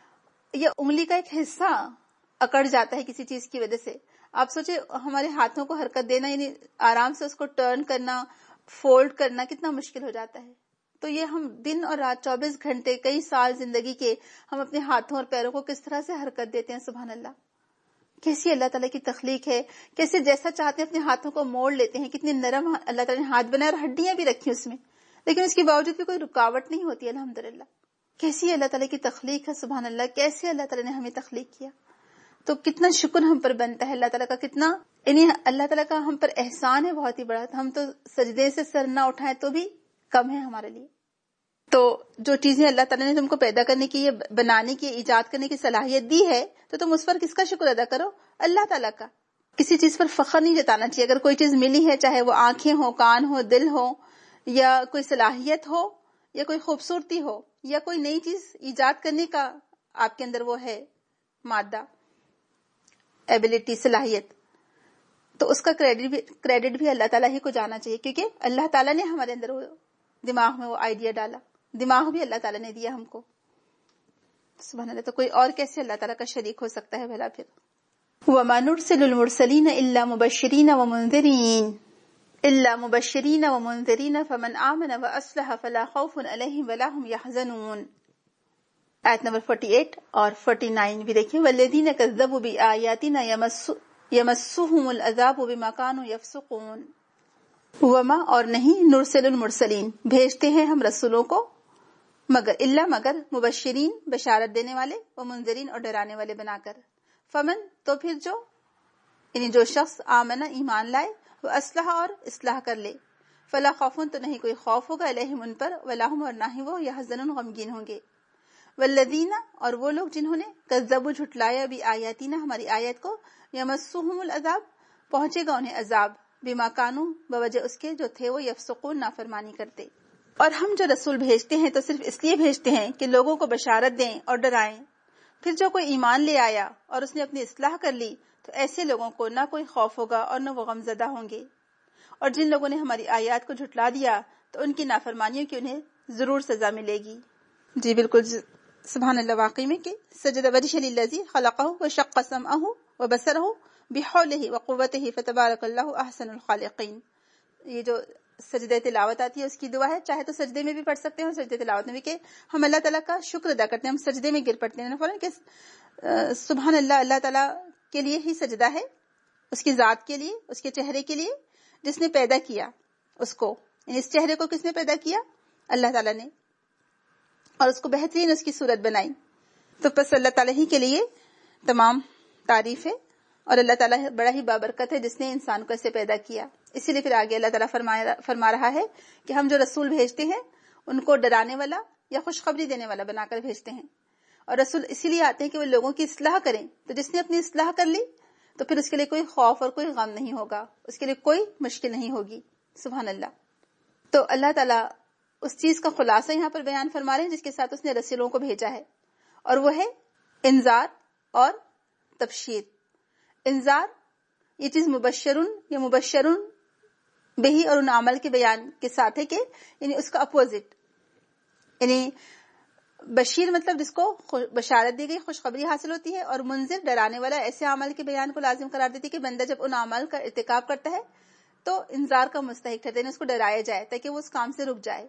A: یا انگلی کا ایک حصہ اکڑ جاتا ہے کسی چیز کی وجہ سے. آپ سوچے ہمارے ہاتھوں کو حرکت دینا، یعنی آرام سے اس کو ٹرن کرنا، فولڈ کرنا کتنا مشکل ہو جاتا ہے. تو یہ ہم دن اور رات 24 گھنٹے کئی سال زندگی کے ہم اپنے ہاتھوں اور پیروں کو کس طرح سے حرکت دیتے ہیں. سبحان اللہ، کیسی اللہ تعالیٰ کی تخلیق ہے، کیسے جیسا چاہتے ہیں اپنے ہاتھوں کو موڑ لیتے ہیں. کتنے نرم اللہ تعالیٰ نے ہاتھ بنائے اور ہڈیاں بھی رکھی اس میں، لیکن اس کے باوجود بھی کوئی رکاوٹ نہیں ہوتی. الحمدللہ، کیسی اللہ تعالیٰ کی تخلیق ہے. سبحان اللہ، کیسے اللہ تعالیٰ نے ہمیں تخلیق کیا. تو کتنا شکر ہم پر بنتا ہے اللہ تعالیٰ کا، کتنا یعنی اللہ تعالیٰ کا ہم پر احسان ہے بہت ہی بڑا. ہم تو سجدے سے سر نہ اٹھائیں تو بھی کم ہے ہمارے لیے. تو جو چیزیں اللہ تعالیٰ نے تم کو پیدا کرنے کی، بنانے کی، ایجاد کرنے کی صلاحیت دی ہے، تو تم اس پر کس کا شکر ادا کرو؟ اللہ تعالیٰ کا. کسی چیز پر فخر نہیں جتانا چاہیے. اگر کوئی چیز ملی ہے، چاہے وہ آنکھیں ہو، کان ہو، دل ہو، یا کوئی صلاحیت ہو، یا کوئی خوبصورتی ہو، یا کوئی نئی چیز ایجاد کرنے کا آپ کے اندر وہ ہے مادہ، ایبلٹی، صلاحیت، تو اس کا کریڈٹ بھی اللہ تعالیٰ ہی کو جانا چاہیے، کیونکہ اللہ تعالیٰ نے ہمارے اندر وہ دماغ میں وہ آئیڈیا ڈالا. دماغ بھی اللہ تعالیٰ نے دیا ہم کو. سبحان اللہ، تو کوئی اور کیسے اللہ تعالیٰ کا شریک ہو سکتا ہے بھلا پھر. وَمَا نُرْسِلُ الْمُرْسَلِينَ إِلَّا مُبَشِّرِينَ وَمُنذِرِينَ فَمَنْ آمَنَ وَأَصْلَحَ فَلَا خَوْفٌ عَلَيْهِمْ وَلَا هُمْ يَحْزَنُونَ. آیت نمبر 48 اور 49 بھی دیکھیں. وَالَّذِينَ كَذَّبُوا بِآيَاتِنَا يَمَسُّهُمُ الْعَذَابُ بِمَا كَانُوا يَفْسُقُونَ. وما اور نہیں، نرسل المرسلین بھیجتے ہیں ہم رسولوں کو، مگر مبشرین بشارت دینے والے، و منذرین اور ڈرانے والے بنا کر. فمن تو پھر جو، یعنی جو شخص آمنا ایمان لائے، وہ اصلح اور اصلاح کر لے، فلا خوفن تو نہیں کوئی خوف ہوگا، علیہم ان پر، ولا ہم اور نہ ہی وہ یحزنون غمگین ہوں گے. والذین اور وہ لوگ جنہوں نے کذبوا جھٹلایا بھی آیاتنا ہماری آیت کو، یمسہم العذاب پہنچے گا انہیں عذاب، بما کانوا بوجہ اس کے جو تھے وہ یفسقون نافرمانی کرتے. اور ہم جو رسول بھیجتے ہیں تو صرف اس لیے بھیجتے ہیں کہ لوگوں کو بشارت دیں اور ڈرائیں. پھر جو کوئی ایمان لے آیا اور اس نے اپنی اصلاح کر لی تو ایسے لوگوں کو نہ کوئی خوف ہوگا اور نہ وہ غمزدہ ہوں گے. اور جن لوگوں نے ہماری آیات کو جھٹلا دیا تو ان کی نافرمانیوں کی انہیں ضرور سزا ملے گی. جی بالکل سبحان اللہ. واقعی میں کہ سجد وجہ للذی خلقہ وشق سمعہ وبصرہ بحولہ وقوتہ فتبارک اللہ احسن الخالقین. یہ جو سجدہ تلاوت آتی ہے اس کی دعا ہے. چاہے تو سجدے میں بھی پڑھ سکتے ہیں اور سجدہ تلاوت میں بھی کہ ہم اللہ تعالیٰ کا شکر ادا کرتے ہیں. ہم سجدے میں گر پڑتے ہیں فوراً کہ سبحان اللہ, اللہ تعالیٰ کے لیے ہی سجدہ ہے, اس کی ذات کے لیے, اس کے چہرے کے لیے جس نے پیدا کیا اس کو. یعنی اس چہرے کو کس نے پیدا کیا؟ اللہ تعالیٰ نے, اور اس کو بہترین اس کی صورت بنائی. تو بس اللہ تعالیٰ ہی کے لیے تمام تعریف ہے, اور اللہ تعالیٰ بڑا ہی بابرکت ہے جس نے انسان کو ایسے پیدا کیا. اسی لیے پھر آگے اللہ تعالیٰ فرما رہا ہے کہ ہم جو رسول بھیجتے ہیں ان کو ڈرانے والا یا خوشخبری دینے والا بنا کر بھیجتے ہیں. اور رسول اسی لیے آتے ہیں کہ وہ لوگوں کی اصلاح کریں. تو جس نے اپنی اصلاح کر لی تو پھر اس کے لیے کوئی خوف اور کوئی غم نہیں ہوگا, اس کے لیے کوئی مشکل نہیں ہوگی. سبحان اللہ. تو اللہ تعالیٰ اس چیز کا خلاصہ یہاں پر بیان فرما رہے ہیں جس کے ساتھ اس نے رسولوں کو بھیجا ہے, اور وہ ہے انذار اور تبشیر. انذار یہ چیز مبشرن یا مبشرن بہی اور ان عمل کے بیان کے ساتھ ہے کہ یعنی اس کا اپوزٹ, یعنی بشیر مطلب جس کو بشارت دی گئی, خوشخبری حاصل ہوتی ہے, اور منذر ڈرانے والا ایسے عمل کے بیان کو لازم قرار دیتی کہ بندہ جب ان عمل کا ارتکاب کرتا ہے تو انذار کا مستحق ٹھہرتا ہے, اس کو ڈرایا جائے تاکہ وہ اس کام سے رک جائے.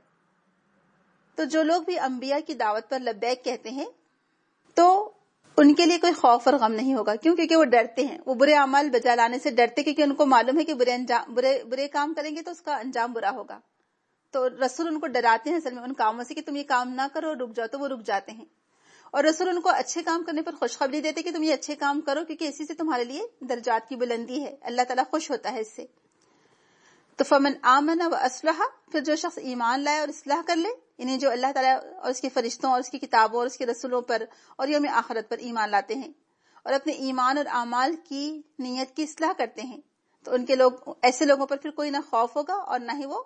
A: تو جو لوگ بھی انبیاء کی دعوت پر لبیک کہتے ہیں تو ان کے لیے کوئی خوف اور غم نہیں ہوگا. کیوں؟ کیونکہ وہ ڈرتے ہیں, وہ برے اعمال بجا لانے سے ڈرتے, کیونکہ ان کو معلوم ہے کہ برے کام کریں گے تو اس کا انجام برا ہوگا. تو رسول ان کو ڈراتے ہیں اصل میں ان کاموں سے کہ تم یہ کام نہ کرو, رک جاؤ, تو وہ رک جاتے ہیں. اور رسول ان کو اچھے کام کرنے پر خوشخبری دیتے کہ تم یہ اچھے کام کرو کیونکہ اسی سے تمہارے لیے درجات کی بلندی ہے, اللہ تعالیٰ خوش ہوتا ہے اس سے. تو فمن آمن و اصلح, پھر جو شخص ایمان لائے اور اصلاح کر لے, یعنی جو اللہ تعالیٰ اور اس کے فرشتوں اور اس کی کتابوں اور اس کے رسولوں پر اور یوم آخرت پر ایمان لاتے ہیں اور اپنے ایمان اور اعمال کی نیت کی اصلاح کرتے ہیں, تو ان کے ایسے لوگوں پر پھر کوئی نہ خوف ہوگا اور نہ ہی وہ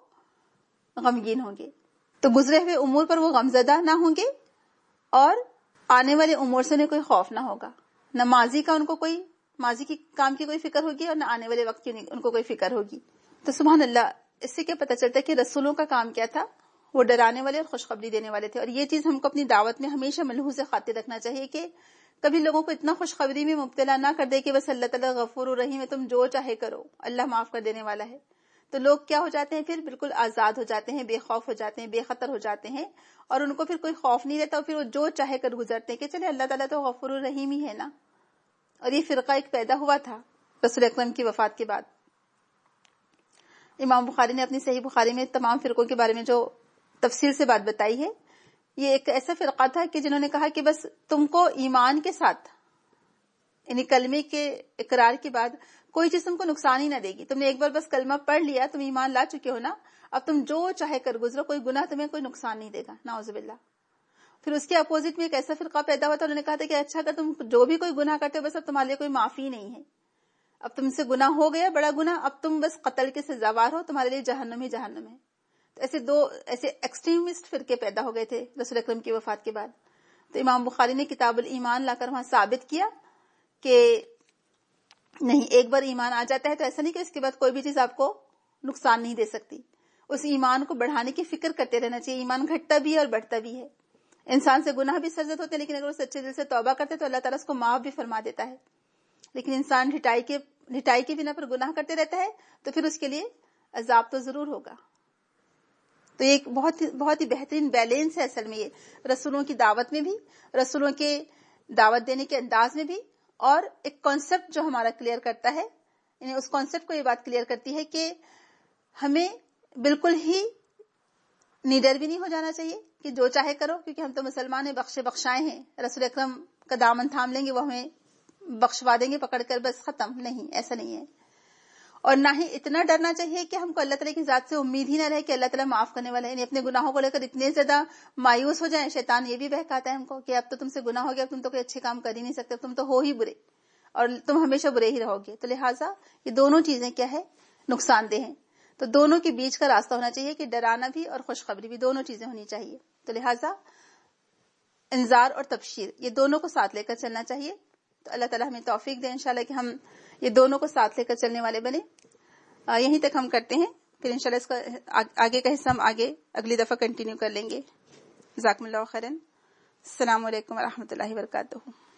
A: غمگین ہوں گے. تو گزرے ہوئے امور پر وہ غمزدہ نہ ہوں گے اور آنے والے امور سے انہیں کوئی خوف نہ ہوگا. نہ ماضی کا ان کو کوئی ماضی کی کام کی کوئی فکر ہوگی اور نہ آنے والے وقت کی ان کو کوئی فکر ہوگی. تو سبحان اللہ, اس سے کیا پتہ چلتا ہے کہ رسولوں کا کام کیا تھا؟ وہ ڈرانے والے اور خوشخبری دینے والے تھے. اور یہ چیز ہم کو اپنی دعوت میں ہمیشہ ملحوظ خاطر رکھنا چاہیے کہ کبھی لوگوں کو اتنا خوشخبری میں مبتلا نہ کر دے کہ بس اللہ تعالیٰ غفور الرحیم ہے, تم جو چاہے کرو, اللہ معاف کر دینے والا ہے. تو لوگ کیا ہو جاتے ہیں, پھر بالکل آزاد ہو جاتے ہیں, بے خوف ہو جاتے ہیں, بے خطر ہو جاتے ہیں, اور ان کو پھر کوئی خوف نہیں رہتا, اور پھر وہ جو چاہے کر گزرتے ہیں کہ چلے اللہ تعالیٰ تو غفور الرحیم ہی ہے نا. اور یہ فرقہ ایک پیدا ہوا تھا رسول اکرم کی وفات کے بعد. امام بخاری نے اپنی صحیح بخاری میں تمام فرقوں کے بارے میں جو تفصیل سے بات بتائی ہے, یہ ایک ایسا فرقہ تھا کہ جنہوں نے کہا کہ بس تم کو ایمان کے ساتھ یعنی کلمے کے اقرار کے بعد کوئی چیز تم کو نقصان ہی نہ دے گی. تم نے ایک بار بس کلمہ پڑھ لیا, تم ایمان لا چکے ہو نا, اب تم جو چاہے کر گزرو, کوئی گناہ تمہیں کوئی نقصان نہیں دے گا, نعوذ باللہ. پھر اس کے اپوزٹ میں ایک ایسا فرقہ پیدا ہوا تھا, انہوں نے کہا تھا کہ اچھا کہ تم جو بھی کوئی گناہ کرتے ہو بس اب تمہارے لیے کوئی معافی نہیں ہے, اب تم سے گناہ ہو گیا بڑا گناہ, اب تم بس قتل کے سزاوار ہو, تمہارے لیے جہنم ہی جہنم ہے. تو ایسے دو ایسے ایکسٹریمسٹ فرقے پیدا ہو گئے تھے رسول اکرم کی وفات کے بعد. تو امام بخاری نے کتاب الایمان لا کر وہاں ثابت کیا کہ نہیں, ایک بار ایمان آ جاتا ہے تو ایسا نہیں کہ اس کے بعد کوئی بھی چیز آپ کو نقصان نہیں دے سکتی. اس ایمان کو بڑھانے کی فکر کرتے رہنا چاہیے. ایمان گھٹتا بھی ہے اور بڑھتا بھی ہے. انسان سے گناہ بھی سرزد ہوتے ہیں, لیکن اگر وہ سچے دل سے توبہ کرتے تو اللہ تعالیٰ اس کو معاف بھی فرما دیتا ہے. لیکن انسان ڈھٹائی کے بنا پر گناہ کرتے رہتا ہے تو پھر اس کے لیے عذاب تو ضرور ہوگا. تو یہ ایک بہت ہی بہترین بیلنس ہے اصل میں, یہ رسولوں کی دعوت میں بھی, رسولوں کے دعوت دینے کے انداز میں بھی, اور ایک کانسیپٹ جو ہمارا کلیئر کرتا ہے, یعنی اس کانسیپٹ کو یہ بات کلیئر کرتی ہے کہ ہمیں بالکل ہی نیڈر بھی نہیں ہو جانا چاہیے کہ جو چاہے کرو, کیونکہ ہم تو مسلمان ہیں, بخشائے ہیں, رسول اکرم کا دامن تھام لیں گے, وہ ہمیں بخشوا دیں گے پکڑ کر, بس ختم. نہیں, ایسا نہیں ہے. اور نہ ہی اتنا ڈرنا چاہیے کہ ہم کو اللہ تعالیٰ کی ذات سے امید ہی نہ رہے کہ اللہ تعالیٰ معاف کرنے والا ہے, یعنی اپنے گناہوں کو لے کر اتنے زیادہ مایوس ہو جائیں. شیطان یہ بھی بہکاتا ہے ہم کو کہ اب تو تم سے گناہ ہو گیا, اب تم تو کوئی اچھے کام کر ہی نہیں سکتے, تم تو ہو ہی برے اور تم ہمیشہ برے ہی رہو گے. تو لہٰذا یہ دونوں چیزیں کیا ہے, نقصان دہ ہیں. تو دونوں کے بیچ کا راستہ ہونا چاہیے کہ ڈرانا بھی اور خوشخبری بھی, دونوں چیزیں ہونی چاہیے. تو لہٰذا انذار اور تبشیر یہ دونوں کو ساتھ لے کر چلنا چاہیے. تو اللہ تعالیٰ ہمیں توفیق دے انشاءاللہ کہ ہم یہ دونوں کو ساتھ لے کر چلنے والے بنے. یہیں تک ہم کرتے ہیں, پھر انشاءاللہ اس کا آگے کا حصہ ہم اگلی دفعہ کنٹینیو کر لیں گے. جزاکم اللہ خیرا. السلام علیکم ورحمۃ اللہ وبرکاتہ.